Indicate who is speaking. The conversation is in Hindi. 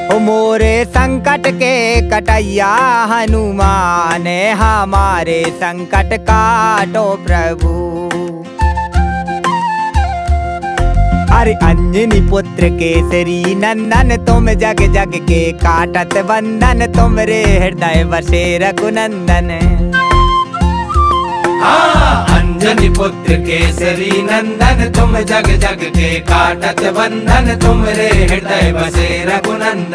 Speaker 1: ओ मोरे संकट के कटैया हनुमान, हमारे संकट काटो प्रभु। अरे अंजनी पुत्र केसरी नंदन, तुम जग जग के काटत बंधन, तुम रे हृदय बसे रघुनंदन।
Speaker 2: अंजनी पुत्र केसरी नंदन, तुम जग जग के काटत बंधन, तुम रे हृदय बसे रघुनंदन।